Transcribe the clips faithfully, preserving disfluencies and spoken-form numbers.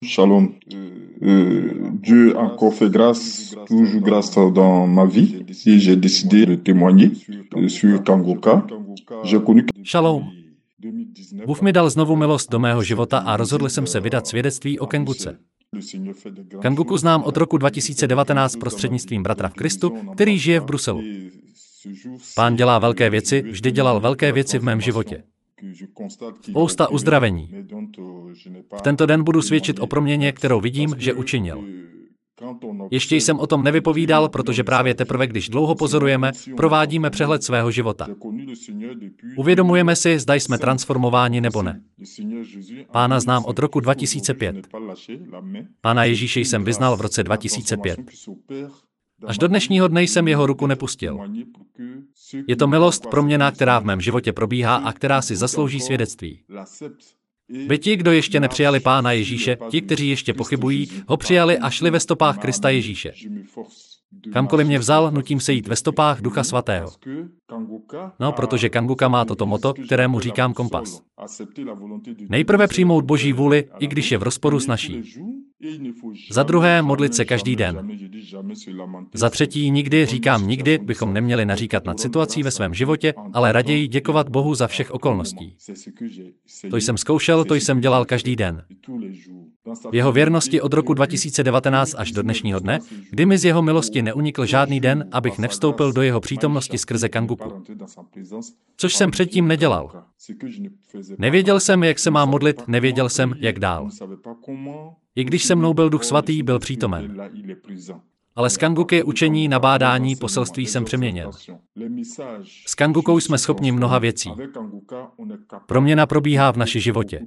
Shalom. Euh, Dieu a encore fait grâce, toujours grâce dans ma vie, et j'ai décidé de témoigner euh, sur Kangoka. J'ai connu Šalom. Bůh mi dal znovu milost do mého života a rozhodl jsem se vydat svědectví o Kanguce. Kanguku znám od roku dva tisíce devatenáct prostřednictvím bratra v Kristu, který žije v Bruselu. Pán dělá velké věci, vždy dělal velké věci v mém životě. Spousta uzdravení. V tento den budu svědčit o proměně, kterou vidím, že učinil. Ještě jsem o tom nevypovídal, protože právě teprve, když dlouho pozorujeme, provádíme přehled svého života. Uvědomujeme si, zda jsme transformováni nebo ne. Pána znám od roku dva tisíce pět. Pána Ježíše jsem vyznal v roce dva tisíce pět. Až do dnešního dne jsem jeho ruku nepustil. Je to milost, proměna, která v mém životě probíhá a která si zaslouží svědectví. Vy ti, kdo ještě nepřijali Pána Ježíše, ti, kteří ještě pochybují, ho přijali a šli ve stopách Krista Ježíše. Kamkoliv mě vzal, nutím se jít ve stopách Ducha Svatého. No, protože Kanguka má toto moto, kterému říkám kompas. Nejprve přijmout Boží vůli, i když je v rozporu s naší. Za druhé, modlit se každý den. Za třetí, nikdy, říkám nikdy, bychom neměli naříkat nad situací ve svém životě, ale raději děkovat Bohu za všech okolností. To jsem zkoušel, to jsem dělal každý den. V jeho věrnosti od roku dva tisíce devatenáct až do dnešního dne, kdy mi z jeho milosti neunikl žádný den, abych nevstoupil do jeho přítomnosti skrze Kanguku. Což jsem předtím nedělal. Nevěděl jsem, jak se mám modlit, nevěděl jsem, jak dál. I když se mnou byl Duch Svatý, byl přítomen. Ale s Kanguky učení, nabádání, poselství jsem přeměněn. S Kangukou jsme schopni mnoha věcí. Proměna probíhá v naši životě.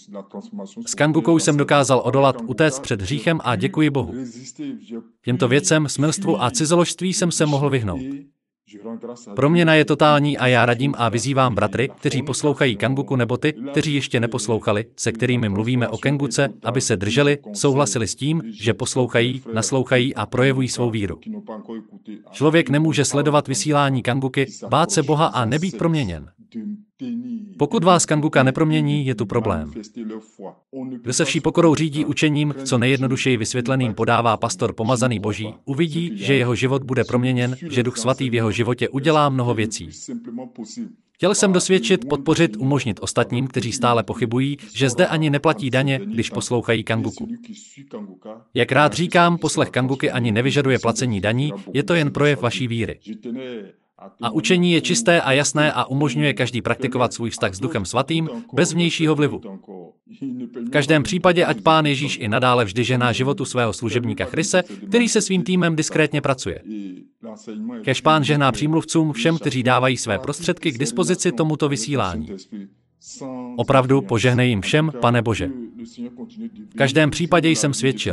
S Kangukou jsem dokázal odolat, utéct před hříchem a děkuji Bohu. Těmto věcem, smilstvu a cizoložství jsem se mohl vyhnout. Proměna je totální a já radím a vyzývám bratry, kteří poslouchají Kanguku nebo ty, kteří ještě neposlouchali, se kterými mluvíme o Kanguce, aby se drželi, souhlasili s tím, že poslouchají, naslouchají a projevují svou víru. Člověk nemůže sledovat vysílání Kanguky, bát se Boha a nebýt proměněn. Pokud vás Kanguka nepromění, je tu problém. Kdo se vší pokorou řídí učením, co nejjednodušeji vysvětleným podává pastor pomazaný Boží, uvidí, že jeho život bude proměněn, že Duch Svatý v jeho životě udělá mnoho věcí. Chtěl jsem dosvědčit, podpořit, umožnit ostatním, kteří stále pochybují, že zde ani neplatí daně, když poslouchají Kanguku. Jak rád říkám, poslech Kanguky ani nevyžaduje placení daní, je to jen projev vaší víry. A učení je čisté a jasné a umožňuje každý praktikovat svůj vztah s Duchem Svatým bez vnějšího vlivu. V každém případě ať Pán Ježíš i nadále vždy žehná životu svého služebníka Chrise, který se svým týmem diskrétně pracuje. Kéž Pán žehná přímluvcům, všem, kteří dávají své prostředky k dispozici tomuto vysílání. Opravdu požehnej jim všem, Pane Bože. V každém případě jsem svědčil.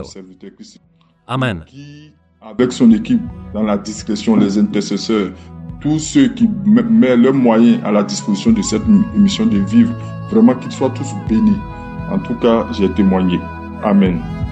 Amen. Avec son équipe dans la discrétion, les intercesseurs, tous ceux qui mettent leurs moyens à la disposition de cette émission de vivre, vraiment qu'ils soient tous bénis. En tout cas, j'ai témoigné. Amen.